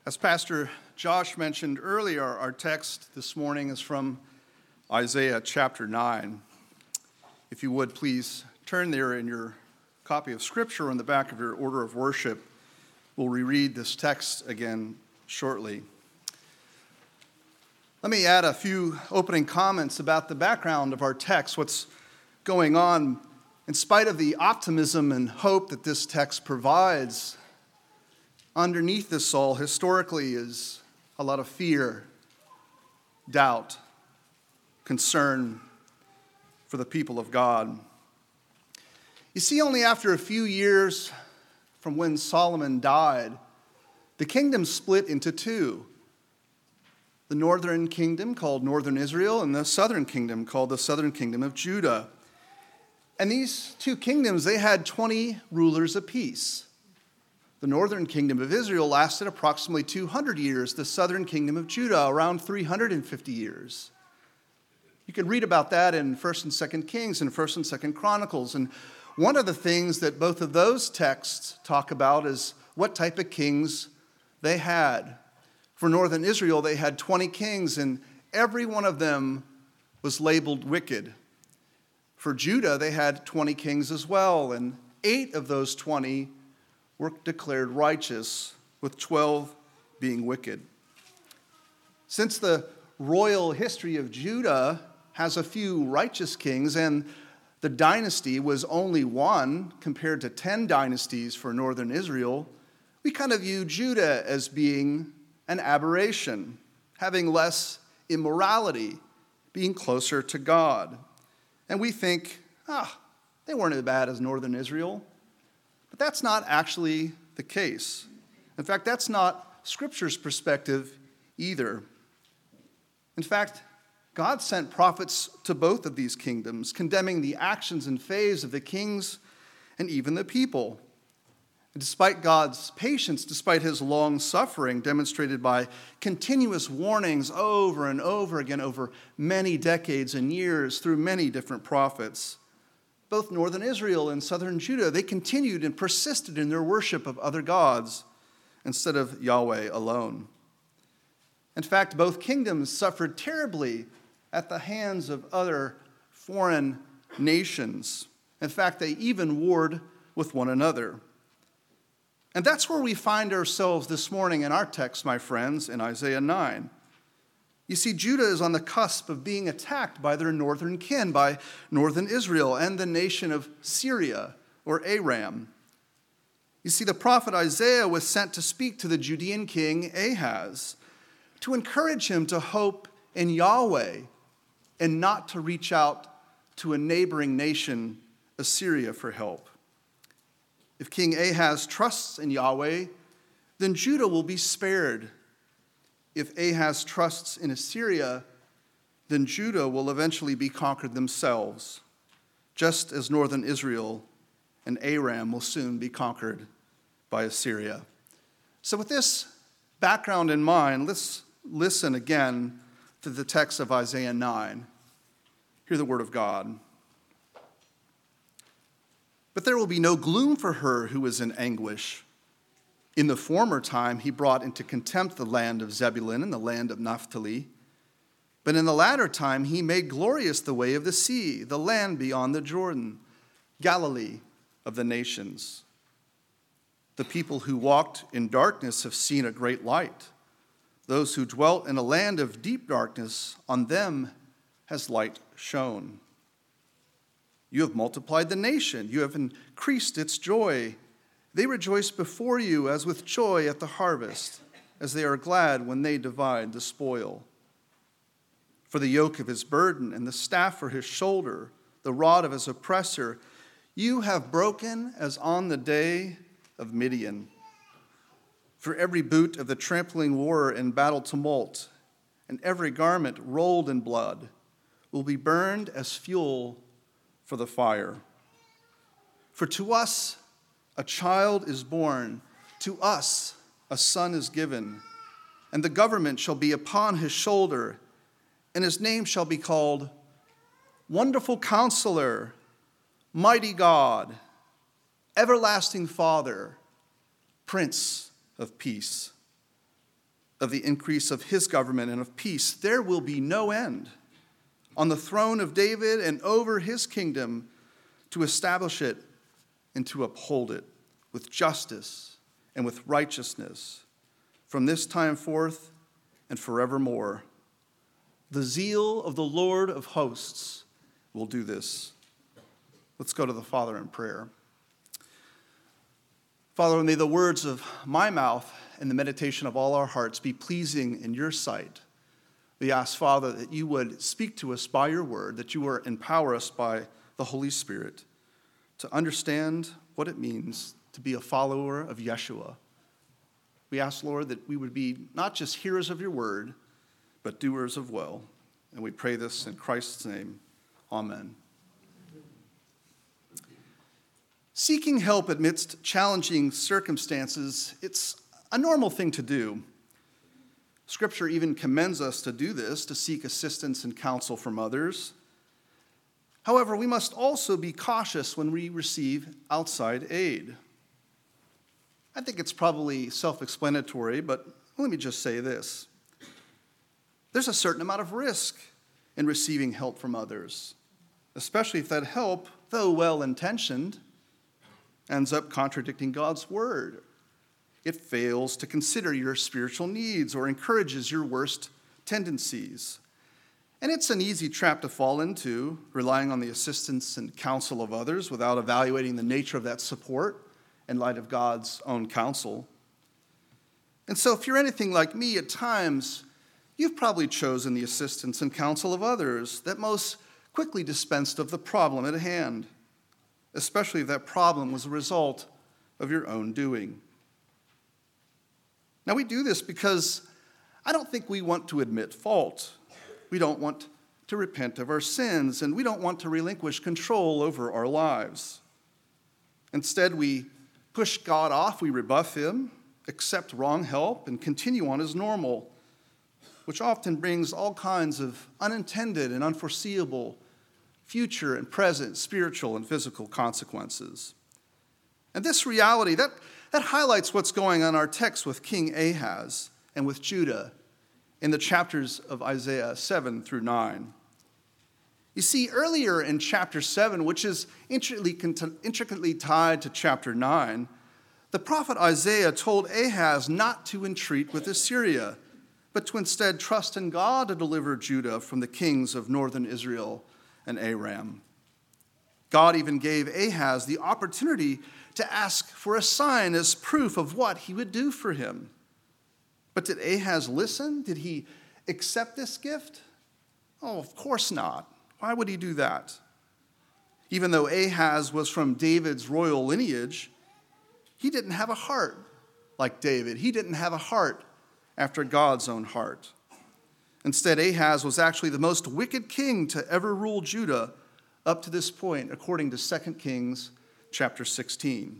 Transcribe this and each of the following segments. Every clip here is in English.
As Pastor Josh mentioned earlier, our text this morning is from Isaiah chapter 9. If you would, please turn there in your copy of Scripture on the back of your order of worship. We'll reread this text again shortly. Let me add a few opening comments about the background of our text, what's going on. In spite of the optimism and hope that this text provides, underneath this all, historically, is a lot of fear, doubt, concern for the people of God. You see, only after a few years from when Solomon died, the kingdom split into two. The northern kingdom, called Northern Israel, and the southern kingdom, called the Southern Kingdom of Judah. And these two kingdoms, they had 20 rulers apiece. The northern kingdom of Israel lasted approximately 200 years. The southern kingdom of Judah, around 350 years. You can read about that in 1st and 2nd Kings and 1st and 2nd Chronicles. And one of the things that both of those texts talk about is what type of kings they had. For northern Israel, they had 20 kings, and every one of them was labeled wicked. For Judah, they had 20 kings as well, and 8 of those 20 were declared righteous, with 12 being wicked. Since the royal history of Judah has a few righteous kings, and the dynasty was only one compared to 10 dynasties for northern Israel, we kind of view Judah as being an aberration, having less immorality, being closer to God. And we think, they weren't as bad as northern Israel. But that's not actually the case. In fact, that's not Scripture's perspective either. In fact, God sent prophets to both of these kingdoms, condemning the actions and faiths of the kings and even the people. And despite God's patience, despite his long suffering demonstrated by continuous warnings over and over again over many decades and years through many different prophets, both northern Israel and southern Judah, they continued and persisted in their worship of other gods instead of Yahweh alone. In fact, both kingdoms suffered terribly at the hands of other foreign nations. In fact, they even warred with one another. And that's where we find ourselves this morning in our text, my friends, in Isaiah 9. You see, Judah is on the cusp of being attacked by their northern kin, by northern Israel and the nation of Syria, or Aram. You see, the prophet Isaiah was sent to speak to the Judean king Ahaz, to encourage him to hope in Yahweh and not to reach out to a neighboring nation, Assyria, for help. If King Ahaz trusts in Yahweh, then Judah will be spared. If Ahaz trusts in Assyria, then Judah will eventually be conquered themselves, just as northern Israel and Aram will soon be conquered by Assyria. So with this background in mind, let's listen again to the text of Isaiah 9. Hear the word of God. But there will be no gloom for her who is in anguish. In the former time, he brought into contempt the land of Zebulun and the land of Naphtali. But in the latter time, he made glorious the way of the sea, the land beyond the Jordan, Galilee of the nations. The people who walked in darkness have seen a great light. Those who dwelt in a land of deep darkness, on them has light shone. You have multiplied the nation. You have increased its joy. They rejoice before you as with joy at the harvest, as they are glad when they divide the spoil. For the yoke of his burden and the staff for his shoulder, the rod of his oppressor, you have broken as on the day of Midian. For every boot of the trampling war and battle tumult, and every garment rolled in blood, will be burned as fuel for the fire. For to us a child is born, to us a son is given, and the government shall be upon his shoulder, and his name shall be called Wonderful Counselor, Mighty God, Everlasting Father, Prince of Peace. of the increase of his government and of peace, there will be no end on the throne of David and over his kingdom, to establish it and to uphold it with justice and with righteousness from this time forth and forevermore. The zeal of the Lord of hosts will do this. Let's go to the Father in prayer. Father, may the words of my mouth and the meditation of all our hearts be pleasing in your sight. We ask, Father, that you would speak to us by your word, that you would empower us by the Holy Spirit to understand what it means to be a follower of Yeshua. We ask, Lord, that we would be not just hearers of your word, but doers of well. And we pray this in Christ's name. Amen. Seeking help amidst challenging circumstances, it's a normal thing to do. Scripture even commends us to do this, to seek assistance and counsel from others. However, we must also be cautious when we receive outside aid. I think it's probably self-explanatory, but let me just say this. There's a certain amount of risk in receiving help from others, especially if that help, though well-intentioned, ends up contradicting God's word. It fails to consider your spiritual needs or encourages your worst tendencies. And it's an easy trap to fall into, relying on the assistance and counsel of others without evaluating the nature of that support in light of God's own counsel. And so if you're anything like me, at times, you've probably chosen the assistance and counsel of others that most quickly dispensed of the problem at hand, especially if that problem was a result of your own doing. Now, we do this because I don't think we want to admit fault. We don't want to repent of our sins, and we don't want to relinquish control over our lives. Instead, we push God off, we rebuff him, accept wrong help, and continue on as normal, which often brings all kinds of unintended and unforeseeable future and present spiritual and physical consequences. And this reality, that highlights what's going on in our text with King Ahaz and with Judah in the chapters of Isaiah 7 through 9. You see, earlier in chapter 7, which is intricately tied to chapter 9, the prophet Isaiah told Ahaz not to entreat with Assyria, but to instead trust in God to deliver Judah from the kings of northern Israel and Aram. God even gave Ahaz the opportunity to ask for a sign as proof of what he would do for him. But did Ahaz listen? Did he accept this gift? Oh, of course not. Why would he do that? Even though Ahaz was from David's royal lineage, he didn't have a heart like David. He didn't have a heart after God's own heart. Instead, Ahaz was actually the most wicked king to ever rule Judah up to this point, according to 2 Kings chapter 16.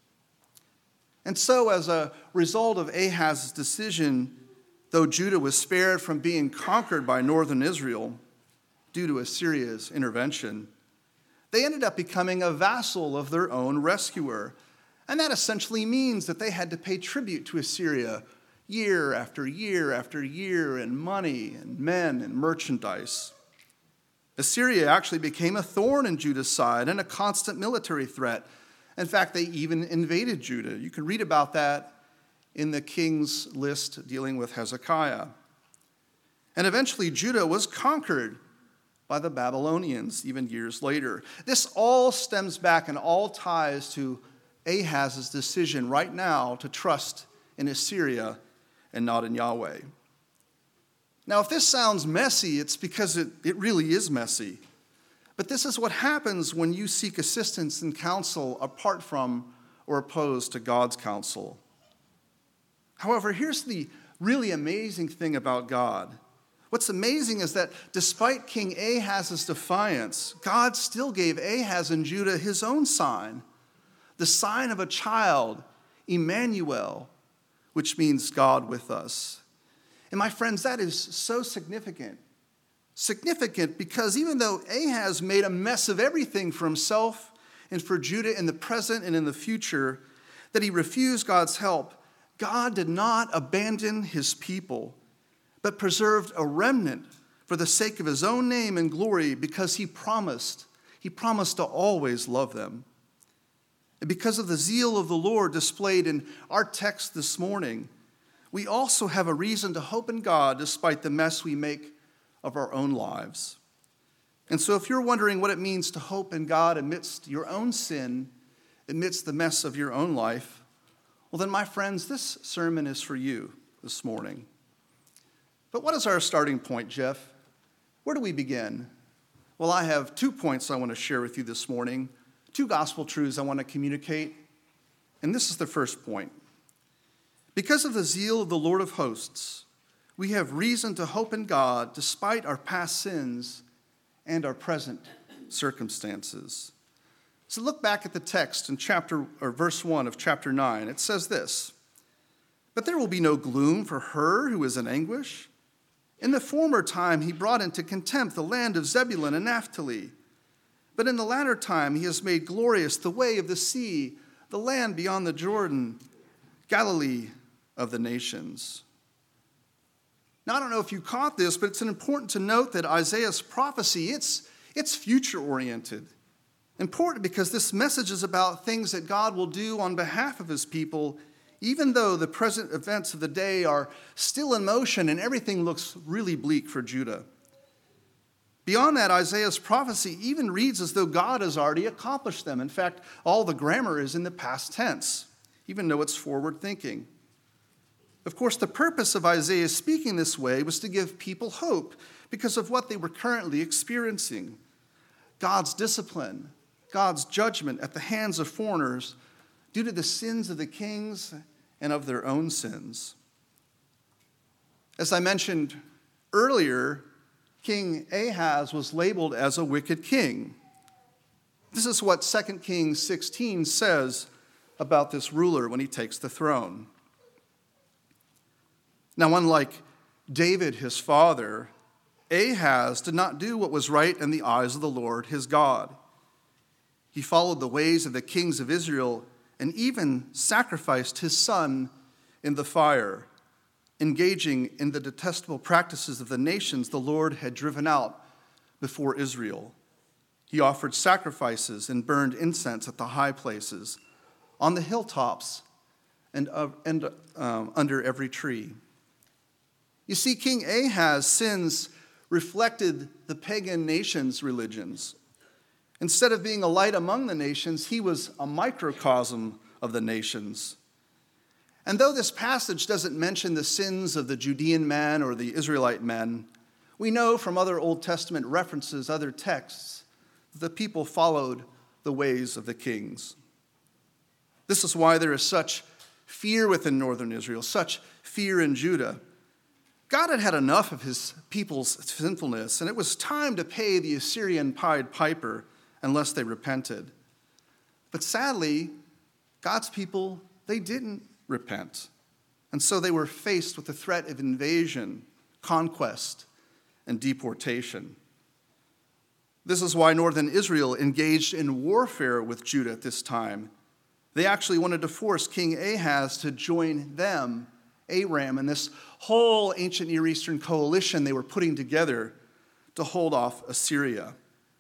And so, as a result of Ahaz's decision, though Judah was spared from being conquered by northern Israel due to Assyria's intervention, they ended up becoming a vassal of their own rescuer. And that essentially means that they had to pay tribute to Assyria year after year after year in money and men and merchandise. Assyria actually became a thorn in Judah's side and a constant military threat. In fact, they even invaded Judah. You can read about that in the king's list dealing with Hezekiah. And eventually, Judah was conquered by the Babylonians even years later. This all stems back and all ties to Ahaz's decision right now to trust in Assyria and not in Yahweh. Now, if this sounds messy, it's because it really is messy. But this is what happens when you seek assistance and counsel apart from or opposed to God's counsel. However, here's the really amazing thing about God. What's amazing is that despite King Ahaz's defiance, God still gave Ahaz and Judah his own sign, the sign of a child, Emmanuel, which means God with us. And my friends, that is so significant. Significant because even though Ahaz made a mess of everything for himself and for Judah in the present and in the future, that he refused God's help, God did not abandon his people, but preserved a remnant for the sake of his own name and glory, because he promised to always love them. And because of the zeal of the Lord displayed in our text this morning, we also have a reason to hope in God despite the mess we make of our own lives. And so if you're wondering what it means to hope in God amidst your own sin, amidst the mess of your own life, well then, my friends, this sermon is for you this morning. But what is our starting point, Jeff? Where do we begin? Well, I have 2 points I want to share with you this morning, 2 gospel truths I want to communicate, and this is the first point. Because of the zeal of the Lord of hosts, we have reason to hope in God despite our past sins and our present circumstances. So look back at the text in verse 1 of chapter 9. It says this: "But there will be no gloom for her who is in anguish. In the former time he brought into contempt the land of Zebulun and Naphtali. But in the latter time he has made glorious the way of the sea, the land beyond the Jordan, Galilee of the nations." Now, I don't know if you caught this, but it's important to note that Isaiah's prophecy, it's future-oriented. Important because this message is about things that God will do on behalf of his people, even though the present events of the day are still in motion and everything looks really bleak for Judah. Beyond that, Isaiah's prophecy even reads as though God has already accomplished them. In fact, all the grammar is in the past tense, even though it's forward-thinking. Of course, the purpose of Isaiah speaking this way was to give people hope because of what they were currently experiencing: God's discipline, God's judgment at the hands of foreigners due to the sins of the kings and of their own sins. As I mentioned earlier, King Ahaz was labeled as a wicked king. This is what 2 Kings 16 says about this ruler when he takes the throne. Now, unlike David, his father, Ahaz did not do what was right in the eyes of the Lord his God. He followed the ways of the kings of Israel and even sacrificed his son in the fire, engaging in the detestable practices of the nations the Lord had driven out before Israel. He offered sacrifices and burned incense at the high places, on the hilltops, and under every tree. You see, King Ahaz's sins reflected the pagan nations' religions. Instead of being a light among the nations, he was a microcosm of the nations. And though this passage doesn't mention the sins of the Judean men or the Israelite men, we know from other Old Testament references, other texts, that the people followed the ways of the kings. This is why there is such fear within northern Israel, such fear in Judah. God had had enough of his people's sinfulness, and it was time to pay the Assyrian Pied Piper unless they repented. But sadly, God's people, they didn't repent. And so they were faced with the threat of invasion, conquest, and deportation. This is why northern Israel engaged in warfare with Judah at this time. They actually wanted to force King Ahaz to join them, Aram, and this whole ancient Near Eastern coalition they were putting together to hold off Assyria.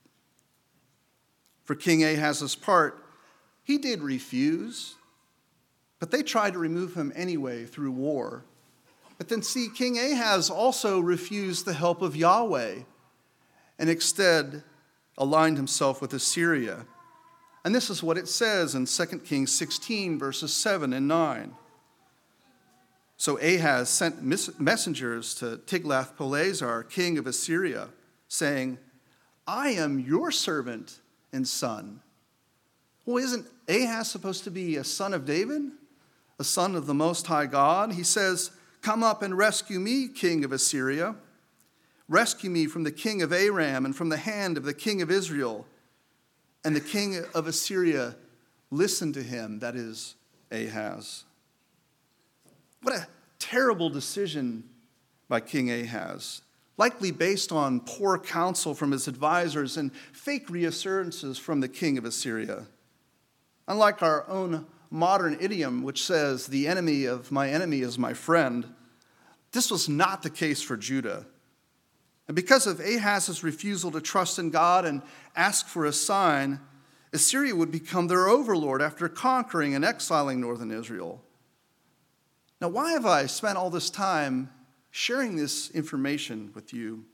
For King Ahaz's part, he did refuse, but they tried to remove him anyway through war. But then see, King Ahaz also refused the help of Yahweh and instead aligned himself with Assyria. And this is what it says in 2 Kings 16, verses 7 and 9. So Ahaz sent messengers to Tiglath-Pileser, king of Assyria, saying, "I am your servant and son." Well, isn't Ahaz supposed to be a son of David, a son of the Most High God? He says, "Come up and rescue me, king of Assyria. Rescue me from the king of Aram and from the hand of the king of Israel." And the king of Assyria listened to him, that is, Ahaz. What a terrible decision by King Ahaz, likely based on poor counsel from his advisors and fake reassurances from the king of Assyria. Unlike our own modern idiom which says, "The enemy of my enemy is my friend," this was not the case for Judah. And because of Ahaz's refusal to trust in God and ask for a sign, Assyria would become their overlord after conquering and exiling northern Israel. Now, why have I spent all this time sharing this information with you?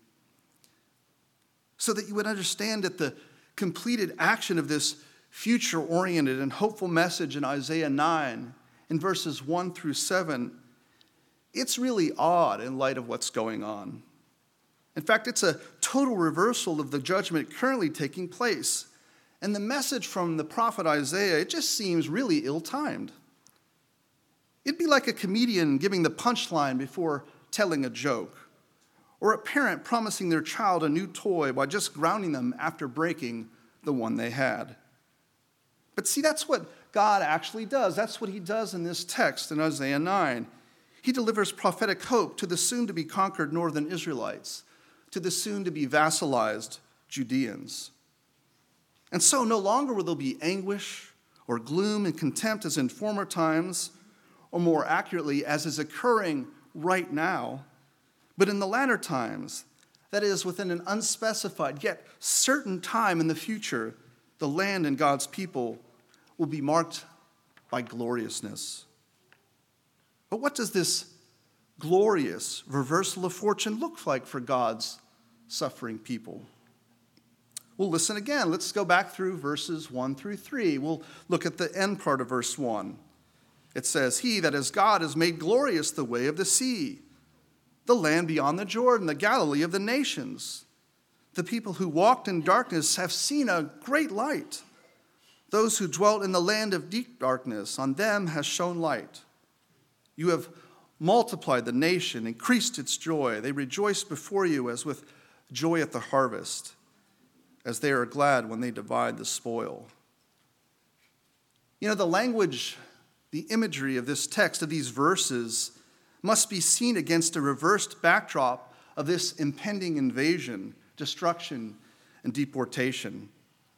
So that you would understand that the completed action of this future-oriented and hopeful message in Isaiah 9, in verses 1 through 7, it's really odd in light of what's going on. In fact, it's a total reversal of the judgment currently taking place. And the message from the prophet Isaiah, it just seems really ill-timed. It'd be like a comedian giving the punchline before telling a joke, or a parent promising their child a new toy by just grounding them after breaking the one they had. But see, that's what God actually does. That's what he does in this text in Isaiah 9. He delivers prophetic hope to the soon-to-be conquered northern Israelites, to the soon-to-be vassalized Judeans. And so no longer will there be anguish or gloom and contempt as in former times, or more accurately, as is occurring right now, but in the latter times, that is, within an unspecified yet certain time in the future, the land and God's people will be marked by gloriousness. But what does this glorious reversal of fortune look like for God's suffering people? Well, listen again. Let's go back through verses 1 through 3. We'll look at the end part of verse 1. It says, "He, that is God, has made glorious the way of the sea, the land beyond the Jordan, the Galilee of the nations. The people who walked in darkness have seen a great light. Those who dwelt in the land of deep darkness, on them has shone light. You have multiplied the nation, increased its joy. They rejoice before you as with joy at the harvest, as they are glad when they divide the spoil." You know, the language, the imagery of this text, of these verses, must be seen against a reversed backdrop of this impending invasion, destruction, and deportation.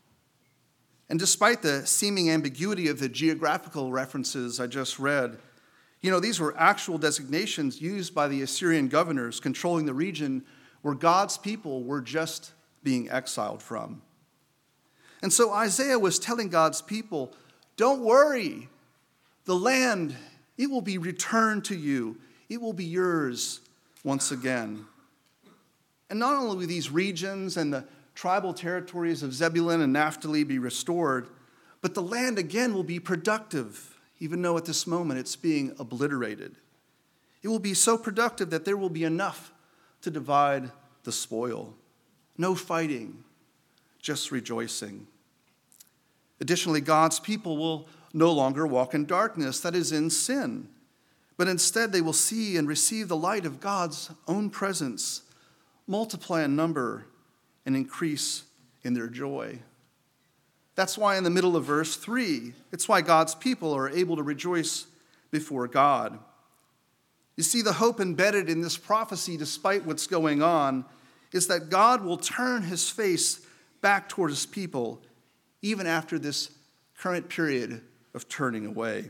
And despite the seeming ambiguity of the geographical references I just read, these were actual designations used by the Assyrian governors controlling the region where God's people were just being exiled from. And so Isaiah was telling God's people, don't worry, the land, it will be returned to you. It will be yours once again. And not only will these regions and the tribal territories of Zebulun and Naphtali be restored, but the land again will be productive, even though at this moment it's being obliterated. It will be so productive that there will be enough to divide the spoil. No fighting, just rejoicing. Additionally, God's people will no longer walk in darkness, that is, in sin, but instead they will see and receive the light of God's own presence, multiply in number, and increase in their joy. That's why in the middle of verse 3, it's why God's people are able to rejoice before God. You see, the hope embedded in this prophecy, despite what's going on, is that God will turn his face back toward his people, even after this current period of turning away.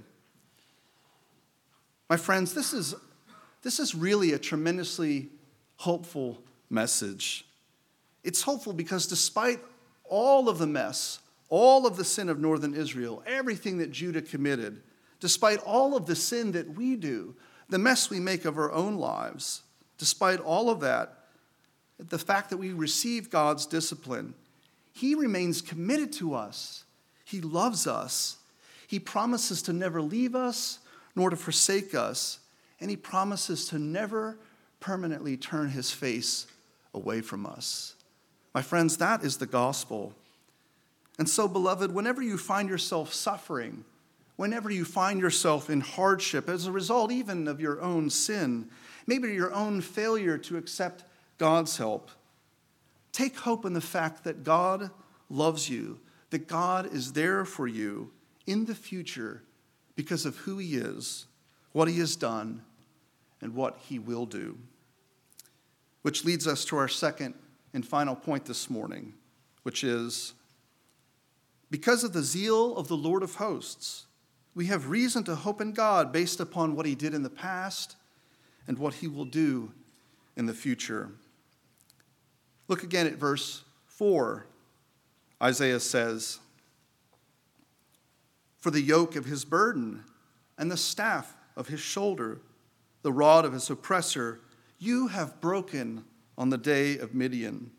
My friends, this is really a tremendously hopeful message. It's hopeful because despite all of the mess, all of the sin of northern Israel, everything that Judah committed, despite all of the sin that we do, the mess we make of our own lives, despite all of that, the fact that we receive God's discipline, he remains committed to us. He loves us. He promises to never leave us nor to forsake us, and he promises to never permanently turn his face away from us. My friends, that is the gospel. And so, beloved, whenever you find yourself suffering, whenever you find yourself in hardship as a result even of your own sin, maybe your own failure to accept God's help, take hope in the fact that God loves you, that God is there for you in the future because of who he is, what he has done, and what he will do. Which leads us to our second and final point this morning, which is, because of the zeal of the Lord of hosts, We have reason to hope in God based upon what he did in the past and what he will do in the future. Look again at verse 4. Isaiah says, "For the yoke of his burden and the staff of his shoulder, the rod of his oppressor, you have broken on the day of Midian."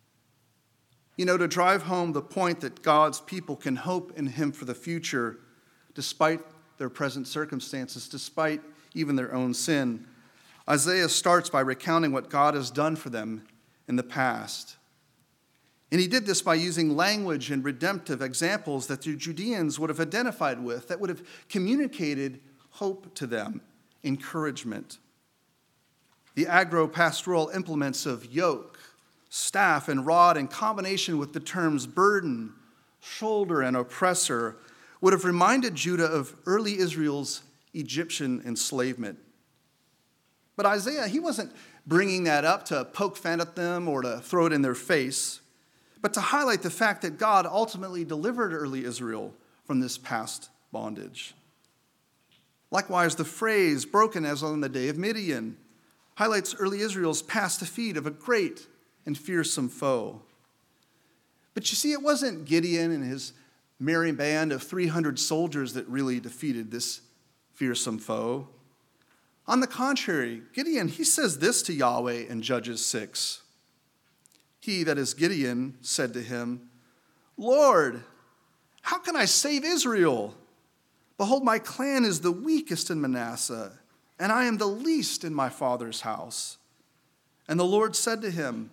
You know, to drive home the point that God's people can hope in him for the future, despite their present circumstances, despite even their own sin, Isaiah starts by recounting what God has done for them in the past. And he did this by using language and redemptive examples that the Judeans would have identified with, that would have communicated hope to them, encouragement. The agro-pastoral implements of yoke, staff, and rod in combination with the terms burden, shoulder, and oppressor would have reminded Judah of early Israel's Egyptian enslavement. But Isaiah, he wasn't bringing that up to poke fun at them or to throw it in their face, but to highlight the fact that God ultimately delivered early Israel from this past bondage. Likewise, the phrase, broken as on the day of Midian, highlights early Israel's past defeat of a great and fearsome foe. But you see, it wasn't Gideon and his merry band of 300 soldiers that really defeated this fearsome foe. On the contrary, Gideon, he says this to Yahweh in Judges 6. He, that is Gideon, said to him, "Lord, how can I save Israel? Behold, my clan is the weakest in Manasseh, and I am the least in my father's house." And the Lord said to him,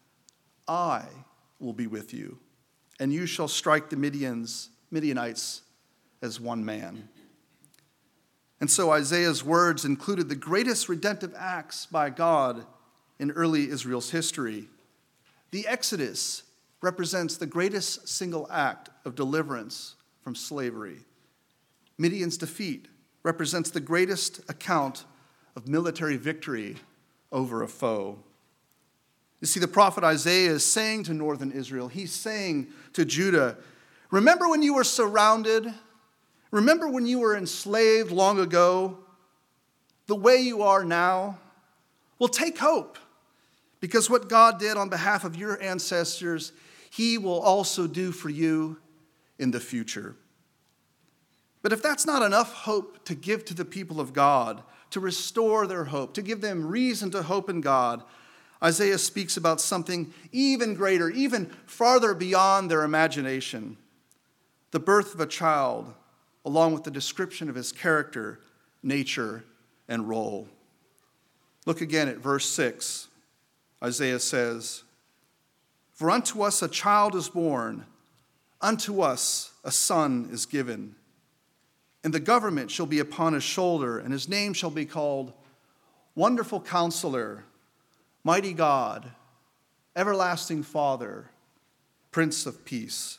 "I will be with you, and you shall strike the Midianites as one man." And so Isaiah's words included the greatest redemptive acts by God in early Israel's history. The Exodus represents the greatest single act of deliverance from slavery. Midian's defeat represents the greatest account of military victory over a foe. You see, the prophet Isaiah is saying to northern Israel, he's saying to Judah, remember when you were surrounded? Remember when you were enslaved long ago? The way you are now? Well, take hope, because what God did on behalf of your ancestors, he will also do for you in the future. But if that's not enough hope to give to the people of God, to restore their hope, to give them reason to hope in God, Isaiah speaks about something even greater, even farther beyond their imagination. The birth of a child, along with the description of his character, nature, and role. Look again at verse 6. Isaiah says, "For unto us a child is born, unto us a son is given. And the government shall be upon his shoulder, and his name shall be called Wonderful Counselor, Mighty God, Everlasting Father, Prince of Peace."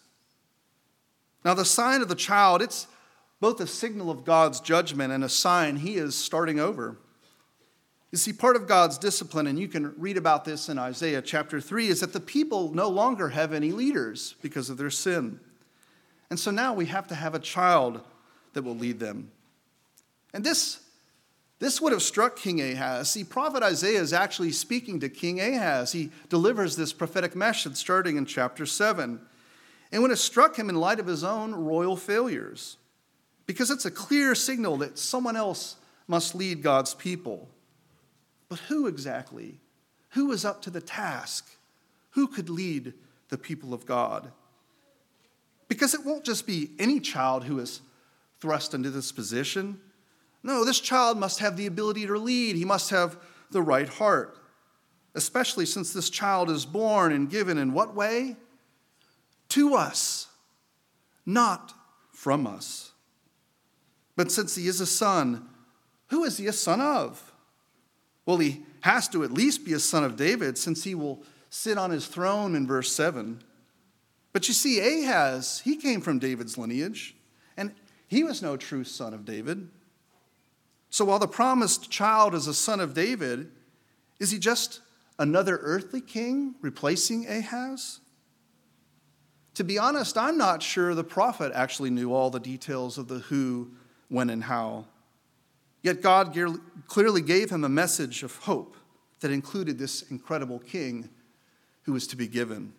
Now the sign of the child, it's both a signal of God's judgment and a sign he is starting over. You see, part of God's discipline, and you can read about this in Isaiah chapter 3, is that the people no longer have any leaders because of their sin. And so now we have to have a child that will lead them. And this would have struck King Ahaz. See, prophet Isaiah is actually speaking to King Ahaz. He delivers this prophetic message starting in chapter 7. And when it struck him in light of his own royal failures, because it's a clear signal that someone else must lead God's people. But who exactly? Who is up to the task? Who could lead the people of God? Because it won't just be any child who is thrust into this position. No, this child must have the ability to lead. He must have the right heart, especially since this child is born and given in what way? To us, not from us. But since he is a son, who is he a son of? Well, he has to at least be a son of David, since he will sit on his throne in verse 7. But you see, Ahaz, he came from David's lineage, and he was no true son of David. So while the promised child is a son of David, is he just another earthly king replacing Ahaz? To be honest, I'm not sure the prophet actually knew all the details of the who when and how. Yet God clearly gave him a message of hope that included this incredible king who was to be given.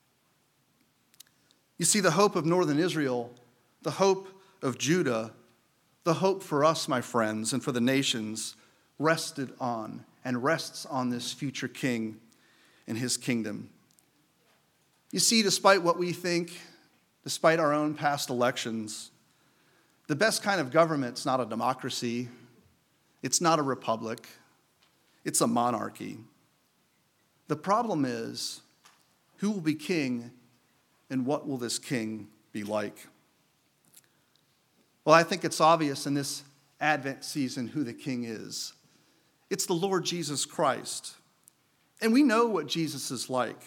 You see, the hope of northern Israel, the hope of Judah, the hope for us, my friends, and for the nations, rested on and rests on this future king and his kingdom. You see, despite what we think, despite our own past elections, the best kind of government's not a democracy. It's not a republic. It's a monarchy. The problem is, who will be king and what will this king be like? Well, I think it's obvious in this Advent season who the king is. It's the Lord Jesus Christ. And we know what Jesus is like.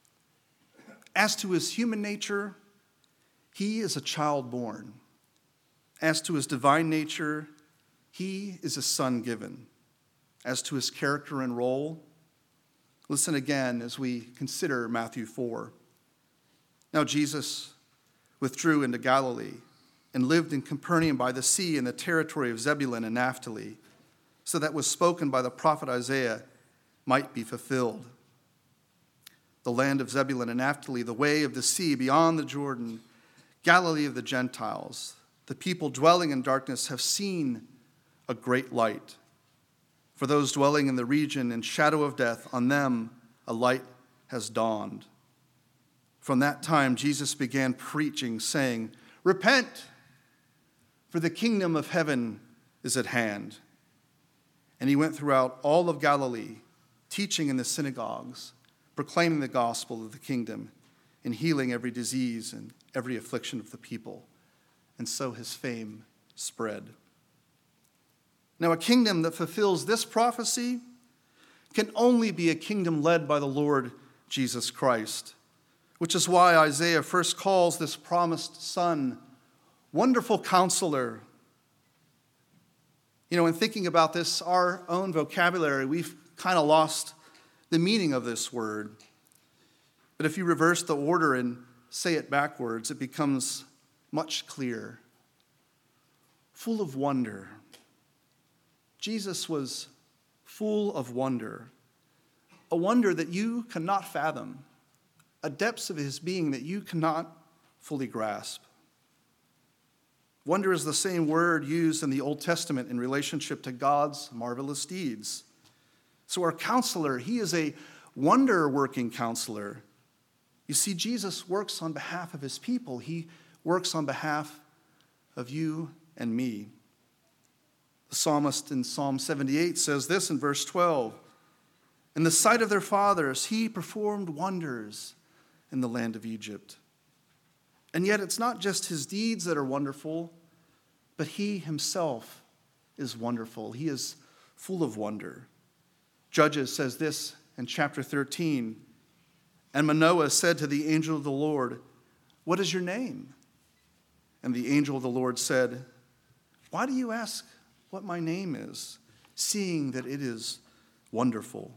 As to his human nature, he is a child born. As to his divine nature, he is a son given. As to his character and role, listen again as we consider Matthew 4. Now Jesus withdrew into Galilee and lived in Capernaum by the sea in the territory of Zebulun and Naphtali, so that was spoken by the prophet Isaiah might be fulfilled. The land of Zebulun and Naphtali, the way of the sea beyond the Jordan, Galilee of the Gentiles. The people dwelling in darkness have seen a great light. For those dwelling in the region and shadow of death, on them a light has dawned. From that time, Jesus began preaching, saying, "Repent, for the kingdom of heaven is at hand." And he went throughout all of Galilee, teaching in the synagogues, proclaiming the gospel of the kingdom, and healing every disease and every affliction of the people. And so his fame spread. Now, a kingdom that fulfills this prophecy can only be a kingdom led by the Lord Jesus Christ, which is why Isaiah first calls this promised son Wonderful Counselor. You know, in thinking about this, our own vocabulary, we've kind of lost the meaning of this word. But if you reverse the order and say it backwards, it becomes much clearer. Full of wonder. Jesus was full of wonder, a wonder that you cannot fathom, a depths of his being that you cannot fully grasp. Wonder is the same word used in the Old Testament in relationship to God's marvelous deeds. So our counselor, he is a wonder-working counselor. You see, Jesus works on behalf of his people. He works on behalf of you and me. The psalmist in Psalm 78 says this in verse 12, "In the sight of their fathers, he performed wonders in the land of Egypt." And yet it's not just his deeds that are wonderful, but he himself is wonderful. He is full of wonder. Judges says this in chapter 13, "And Manoah said to the angel of the Lord, 'What is your name?' And the angel of the Lord said, 'Why do you ask what my name is, seeing that it is wonderful?'"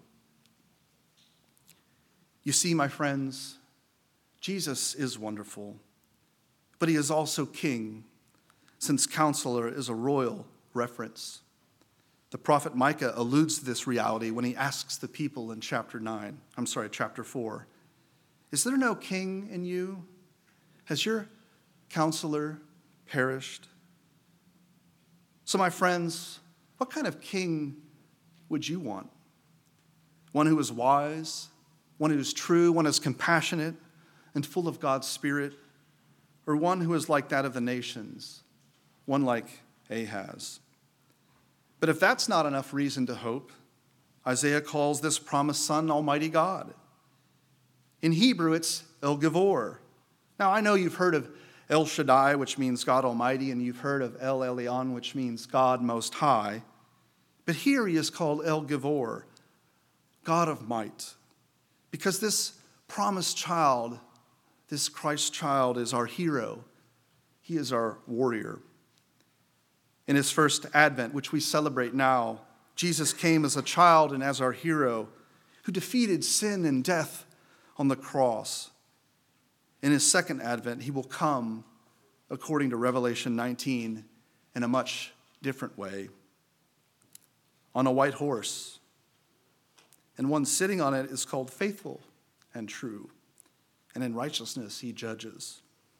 You see, my friends, Jesus is wonderful, but he is also king, since counselor is a royal reference. The prophet Micah alludes to this reality when he asks the people in chapter 4, "Is there no king in you? Has your counselor perished?" So, my friends, what kind of king would you want? One who is wise, one who is true, one who is compassionate and full of God's Spirit, or one who is like that of the nations, one like Ahaz? But if that's not enough reason to hope, Isaiah calls this promised son Almighty God. In Hebrew, it's El Givor. Now, I know you've heard of El Shaddai, which means God Almighty, and you've heard of El Elyon, which means God Most High. But here he is called El Givor, God of might, because this promised child, this Christ child, is our hero. He is our warrior. In his first advent, which we celebrate now, Jesus came as a child and as our hero who defeated sin and death on the cross. In his second advent, he will come, according to Revelation 19, in a much different way. On a white horse. And one sitting on it is called Faithful and True. And in righteousness he judges.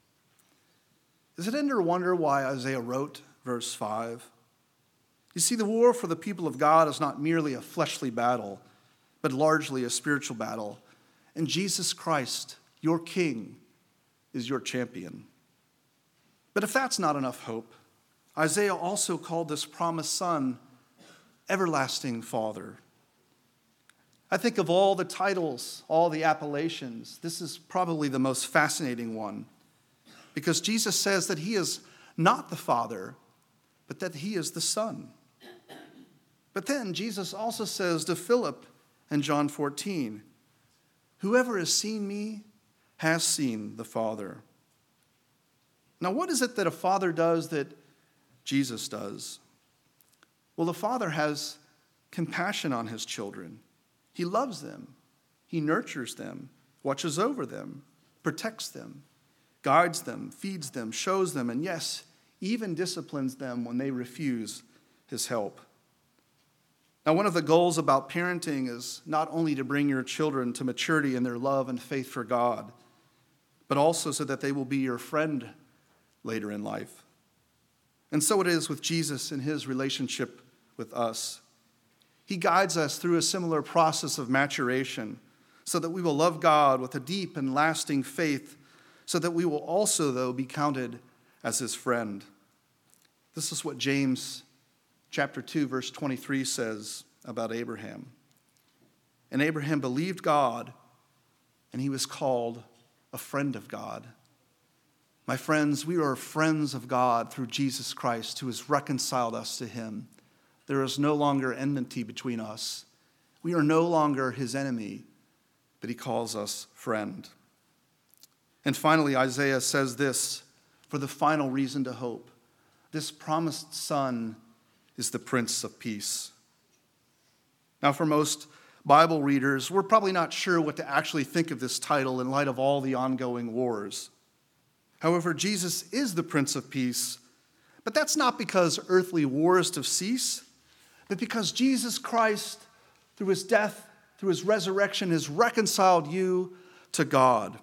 Is it any wonder why Isaiah wrote verse 5? You see, the war for the people of God is not merely a fleshly battle, but largely a spiritual battle. And Jesus Christ, your King, is your champion. But if that's not enough hope, Isaiah also called this promised son Everlasting Father. I think of all the titles, all the appellations, this is probably the most fascinating one, because Jesus says that he is not the Father, but that he is the Son. But then Jesus also says to Philip in John 14, whoever has seen me has seen the Father. Now, what is it that a father does that Jesus does? Well, the Father has compassion on his children. He loves them. He nurtures them, watches over them, protects them, guides them, feeds them, shows them, and yes, even disciplines them when they refuse his help. Now, one of the goals about parenting is not only to bring your children to maturity in their love and faith for God, but also so that they will be your friend later in life. And so it is with Jesus in his relationship with us. He guides us through a similar process of maturation so that we will love God with a deep and lasting faith, so that we will also, though, be counted as his friend. This is what James chapter 2, verse 23 says about Abraham. And Abraham believed God, and he was called a friend of God. My friends, we are friends of God through Jesus Christ, who has reconciled us to him. There is no longer enmity between us. We are no longer his enemy, but he calls us friend. And finally, Isaiah says this for the final reason to hope. This promised son is the Prince of Peace. Now, for most Bible readers, we're probably not sure what to actually think of this title in light of all the ongoing wars. However, Jesus is the Prince of Peace, but that's not because earthly wars have ceased, but because Jesus Christ, through his death, through his resurrection, has reconciled you to God.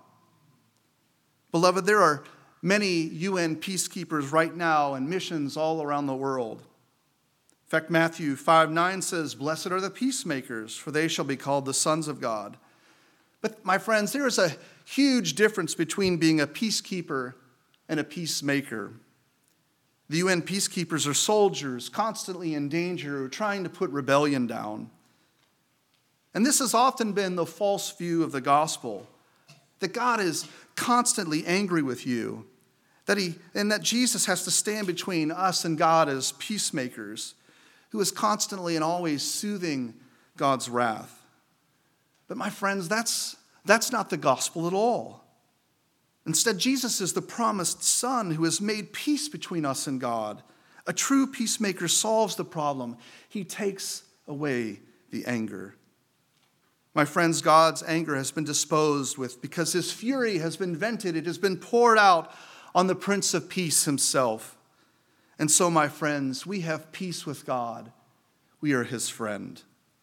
Beloved, there are many UN peacekeepers right now in missions all around the world. In fact, Matthew 5:9 says, "Blessed are the peacemakers, for they shall be called the sons of God." But my friends, there is a huge difference between being a peacekeeper and a peacemaker. The UN peacekeepers are soldiers constantly in danger, trying to put rebellion down. And this has often been the false view of the gospel, that God is constantly angry with you, and that Jesus has to stand between us and God as peacemakers, who is constantly and always soothing God's wrath. But my friends, that's not the gospel at all. Instead, Jesus is the promised Son who has made peace between us and God. A true peacemaker solves the problem. He takes away the anger. My friends, God's anger has been disposed with because his fury has been vented. It has been poured out on the Prince of Peace himself. And so, my friends, we have peace with God. We are his friend.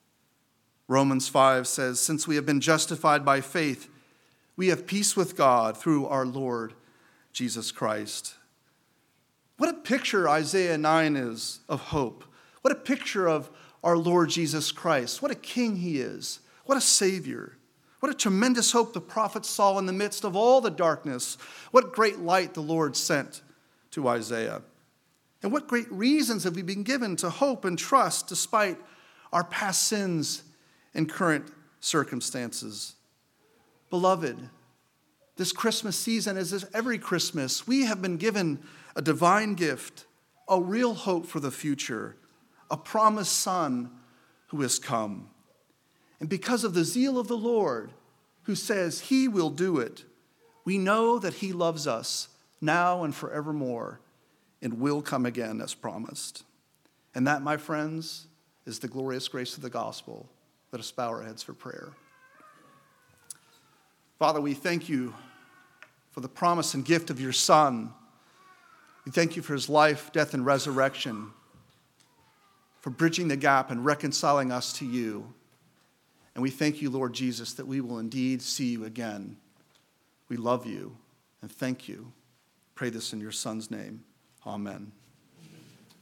Romans 5 says, "Since we have been justified by faith, we have peace with God through our Lord Jesus Christ." What a picture Isaiah 9 is of hope. What a picture of our Lord Jesus Christ. What a king he is. What a savior. What a tremendous hope the prophets saw in the midst of all the darkness. What great light the Lord sent to Isaiah. And what great reasons have we been given to hope and trust despite our past sins and current circumstances. Beloved, this Christmas season, as every Christmas, we have been given a divine gift, a real hope for the future, a promised Son who has come. And because of the zeal of the Lord, who says he will do it, we know that he loves us now and forevermore and will come again as promised. And that, my friends, is the glorious grace of the gospel. Let us bow our heads for prayer. Father, we thank you for the promise and gift of your Son. We thank you for his life, death, and resurrection, for bridging the gap and reconciling us to you. And we thank you, Lord Jesus, that we will indeed see you again. We love you and thank you. Pray this in your Son's name. Amen.